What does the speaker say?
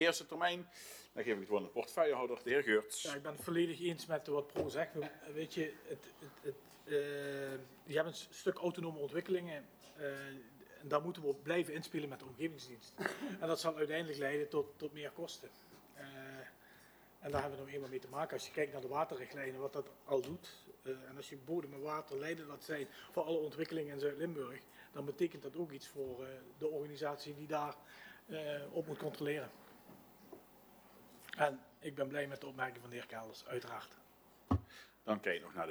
Eerste termijn. Dan geef ik het woord aan de portefeuillehouder, de heer Geurts. Ja, ik ben het volledig eens met wat Pro zegt. Weet je, je hebt een stuk autonome ontwikkelingen. En daar moeten we op blijven inspelen met de omgevingsdienst. En dat zal uiteindelijk leiden tot meer kosten. En daar hebben we nog eenmaal mee te maken. Als je kijkt naar de waterrichtlijnen, wat dat al doet. En als je bodem en water leiden laat zijn voor alle ontwikkelingen in Zuid-Limburg. Dan betekent dat ook iets voor de organisatie die daar op moet controleren. En ik ben blij met de opmerking van de heer Kelders, uiteraard. Dan kijk ik nog naar